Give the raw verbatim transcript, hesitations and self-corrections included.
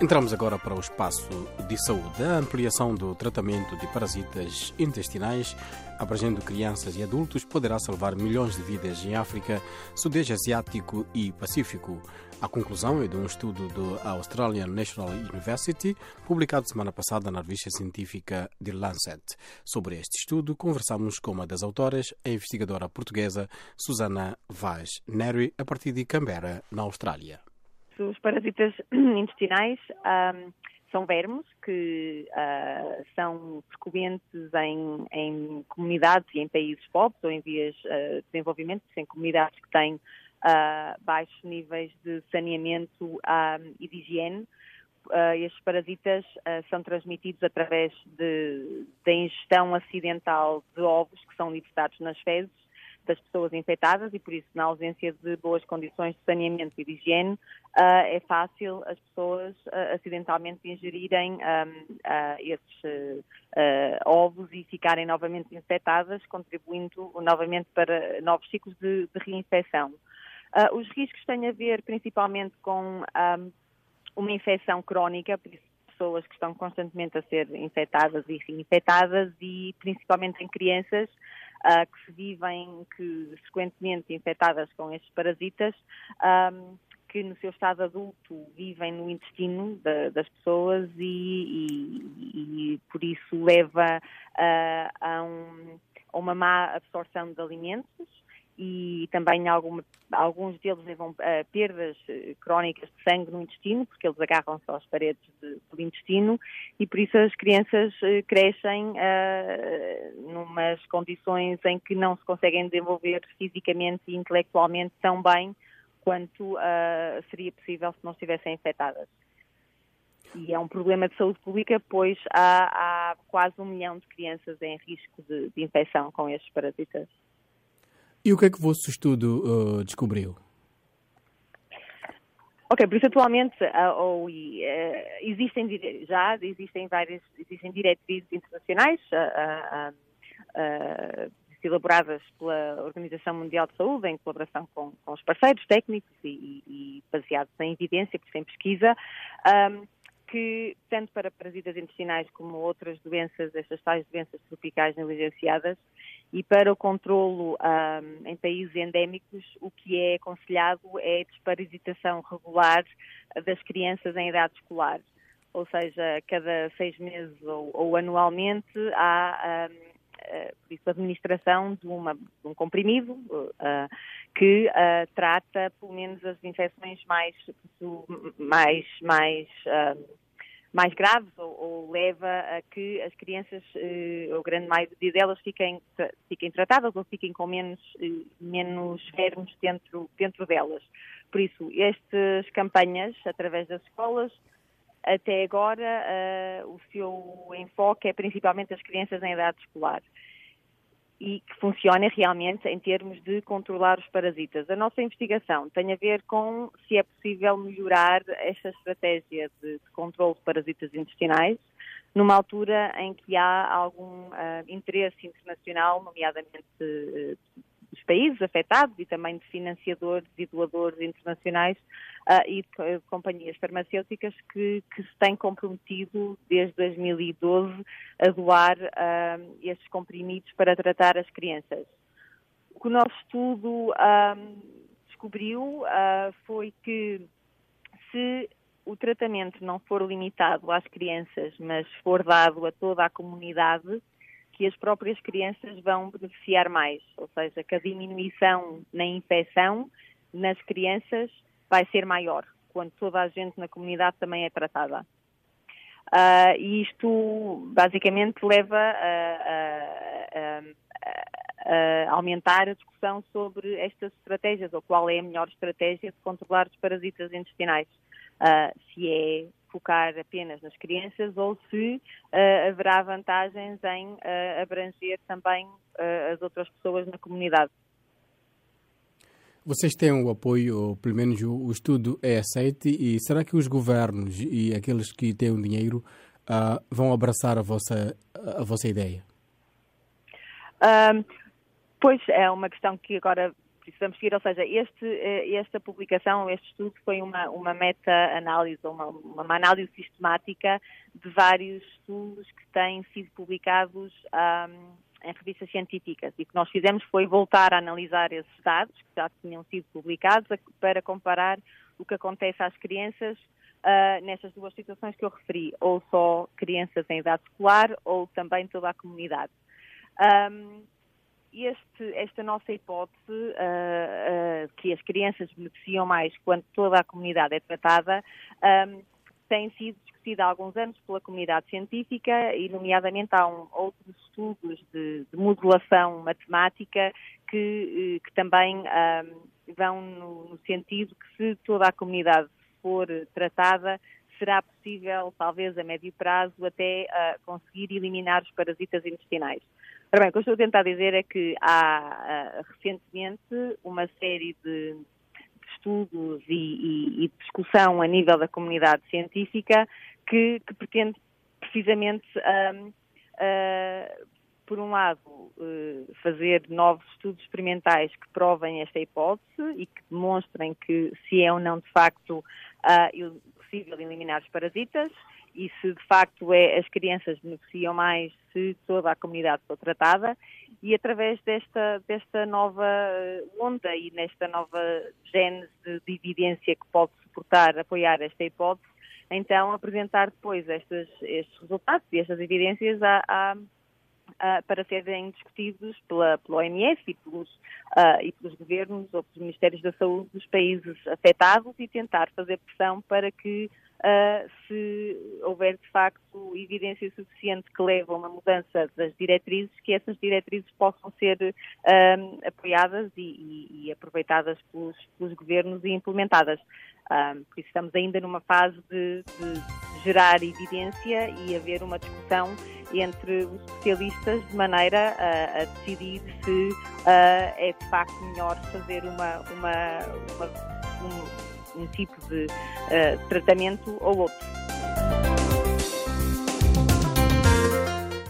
Entramos agora para o espaço de saúde. A ampliação do tratamento de parasitas intestinais, abrangendo crianças e adultos, poderá salvar milhões de vidas em África, Sudeste Asiático e Pacífico. A conclusão é de um estudo da Australian National University, publicado semana passada na revista científica The Lancet. Sobre este estudo, conversamos com uma das autoras, a investigadora portuguesa Susana Vaz Neri, a partir de Canberra, na Austrália. Os parasitas intestinais um, são vermes que uh, são frequentes em, em comunidades e em países pobres ou em vias uh, de desenvolvimento, em comunidades que têm uh, baixos níveis de saneamento um, e de higiene. Uh, estes parasitas uh, são transmitidos através de, da ingestão acidental de ovos que são libertados nas fezes das pessoas infectadas e, por isso, na ausência de boas condições de saneamento e de higiene, uh, é fácil as pessoas uh, acidentalmente ingerirem um, uh, esses uh, uh, ovos e ficarem novamente infectadas, contribuindo novamente para novos ciclos de, de reinfecção. Uh, os riscos têm a ver principalmente com um, uma infecção crónica, por isso, pessoas que estão constantemente a ser infectadas e reinfectadas e, principalmente em crianças, Uh, que se vivem, que frequentemente infectadas com estes parasitas, um, que no seu estado adulto vivem no intestino de, das pessoas e, e, e por isso leva uh, a, um, a uma má absorção de alimentos e também alguma, alguns deles levam a perdas crónicas de sangue no intestino, porque eles agarram-se às paredes de, do intestino e por isso as crianças crescem uh, numas condições em que não se conseguem desenvolver fisicamente e intelectualmente tão bem quanto uh, seria possível se não estivessem infectadas. E é um problema de saúde pública, pois há, há quase um milhão de crianças em risco de, de infecção com estes parasitas. E o que é que o vosso estudo uh, descobriu? Ok, por isso atualmente uh, ou, uh, existem já existem várias existem diretrizes internacionais uh, uh, uh, elaboradas pela Organização Mundial de Saúde em colaboração com, com os parceiros técnicos e, e baseados em evidência, por sem pesquisa, um, que tanto para parasitas intestinais como outras doenças, estas tais doenças tropicais negligenciadas, e para o controlo um, em países endémicos, o que é aconselhado é a desparasitação regular das crianças em idade escolar. Ou seja, cada seis meses ou, ou anualmente há um, uh, por isso, a administração de, uma, de um comprimido uh, que uh, trata pelo menos as infecções mais, mais, mais uh, mais graves ou, ou leva a que as crianças, eh, ou a grande maioria delas, fiquem, fiquem tratadas ou fiquem com menos, eh, menos vermes dentro, dentro delas. Por isso, estas campanhas, através das escolas, até agora, eh, o seu enfoque é principalmente as crianças em idade escolar e que funciona realmente em termos de controlar os parasitas. A nossa investigação tem a ver com se é possível melhorar esta estratégia de, de controle de parasitas intestinais numa altura em que há algum uh, interesse internacional, nomeadamente uh, dos países afetados e também de financiadores e doadores internacionais uh, e de, de companhias farmacêuticas que, que se têm comprometido desde dois mil e doze a doar uh, estes comprimidos para tratar as crianças. O que o nosso estudo uh, descobriu uh, foi que se o tratamento não for limitado às crianças, mas for dado a toda a comunidade, que as próprias crianças vão beneficiar mais, ou seja, que a diminuição na infecção nas crianças vai ser maior, quando toda a gente na comunidade também é tratada. Uh, e isto basicamente leva a, a, a, a aumentar a discussão sobre estas estratégias, ou qual é a melhor estratégia de controlar os parasitas intestinais. Uh, se é focar apenas nas crianças ou se uh, haverá vantagens em uh, abranger também uh, as outras pessoas na comunidade. Vocês têm o apoio, ou pelo menos o, o estudo é aceito, e será que os governos e aqueles que têm o dinheiro uh, vão abraçar a vossa, a vossa ideia? Um, pois é uma questão que agora por isso vamos seguir, ou seja, este, esta publicação, este estudo foi uma, uma meta-análise, uma, uma análise sistemática de vários estudos que têm sido publicados um, em revistas científicas, e o que nós fizemos foi voltar a analisar esses dados que já tinham sido publicados para comparar o que acontece às crianças uh, nestas duas situações que eu referi, ou só crianças em idade escolar ou também toda a comunidade. Um, Este, esta nossa hipótese, uh, uh, que as crianças beneficiam mais quando toda a comunidade é tratada, um, tem sido discutida há alguns anos pela comunidade científica e, nomeadamente, há um, outros estudos de, de modelação matemática que, que também um, vão no, no sentido que, se toda a comunidade for tratada, será possível, talvez a médio prazo, até uh, conseguir eliminar os parasitas intestinais. Ora bem, o que eu estou a tentar dizer é que há uh, recentemente uma série de, de estudos e, e, e discussão a nível da comunidade científica que, que pretende precisamente, um, uh, por um lado, uh, fazer novos estudos experimentais que provem esta hipótese e que demonstrem que se é ou não de facto uh, possível eliminar os parasitas, e se de facto é, as crianças beneficiam mais se toda a comunidade for tratada, e através desta, desta nova onda e nesta nova gênese de, de evidência que pode suportar, apoiar esta hipótese, então apresentar depois estes, estes resultados e estas evidências a, a, a, para serem discutidos pela, pela O M S e pelos, uh, e pelos governos ou pelos Ministérios da Saúde dos países afetados, e tentar fazer pressão para que Uh, se houver, de facto, evidência suficiente que leve a uma mudança das diretrizes, que essas diretrizes possam ser uh, apoiadas e, e, e aproveitadas pelos, pelos governos e implementadas. Uh, por isso estamos ainda numa fase de, de gerar evidência e haver uma discussão entre os especialistas de maneira a, a decidir se uh, é, de facto, melhor fazer uma... uma, uma um, um tipo de uh, tratamento ou outro.